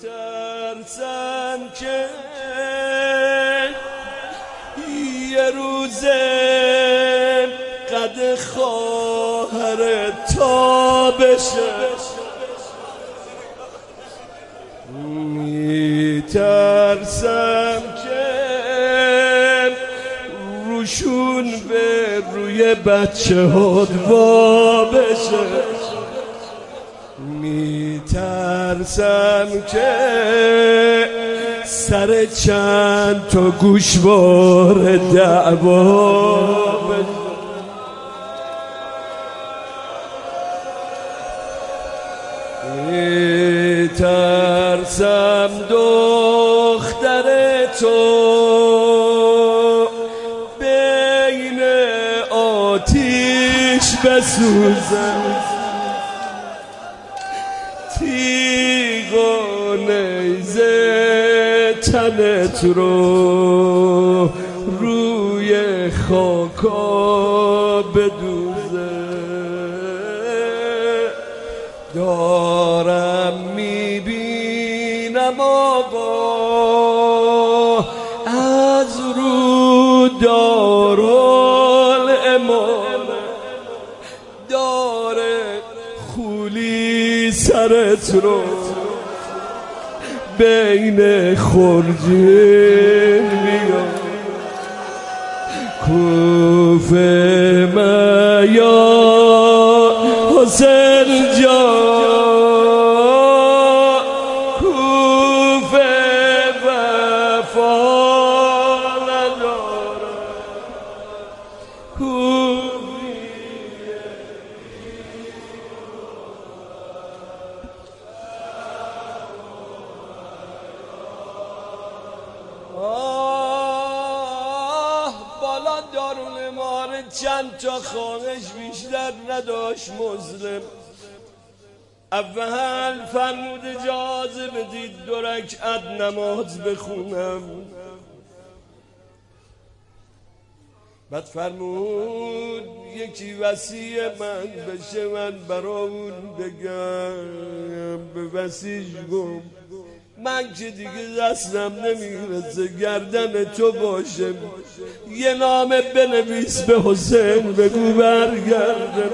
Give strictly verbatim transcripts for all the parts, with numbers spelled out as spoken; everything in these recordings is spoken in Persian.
میترسم که یه روزه قد خواهر تا بشه، میترسم که روشون به روی بچه ها دوا بشه، میترسم که سر چند تا گوشوار دعوا بشه. میترسم دختر تو بین آتیش بسوزه، تیغ و نیزه تنت رو روی خاکا بدوزه. دارم میبینم آقا از رو دارالامام داره خولی سرت رو بین خرجین میاد، کوفه میا حسین جان، کوفه وفا نداره، آه بالا دارالامام چند تا خانش بیشتر نداشت مسلم. اول فرمود اجازه بدید دو رکعت نماز بخونم، بعد فرمود یکی وصی من بشه من برا اون بگم. به وصیش گم من که دیگه دستم نمیرسه گردن تو باشه، یه نامه بنویس به حسین بگو برگرده.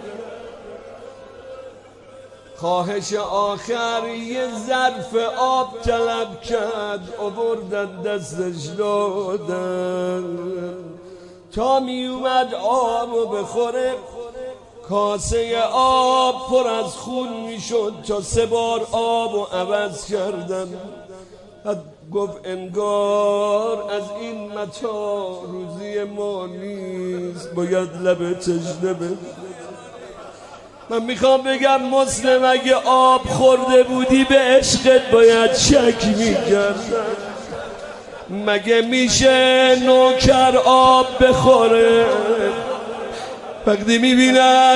خواهش آخر یه ظرف آب طلب کرد، آوردن دستش دادن تا می اومد آبو بخوره کاسه آب پر از خون میشد، تا سه بار آبو عوض کردن. بعد گفت انگار از این متا روزی ما نیست، باید لب تشنه بده. من میخوام بگم مسلم اگه آب خورده بودی به عشقت باید شک میکردن. مگه میشه نوکر آب بخوره وقتی میبینه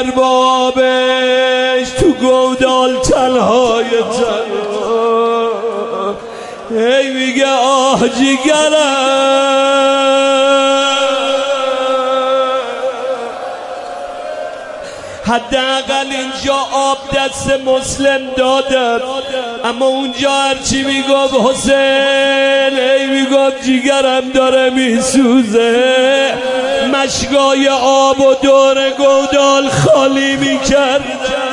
اربابش تو گودال تنهای تنها، هی میگه آه جیگرم. حداقل اینجا آب دست مسلم دادن، اما اونجا هرچی میگفت حسین ای میگفت جیگرم داره میسوزه، مشگای آب و دور گودال خالی میکرد.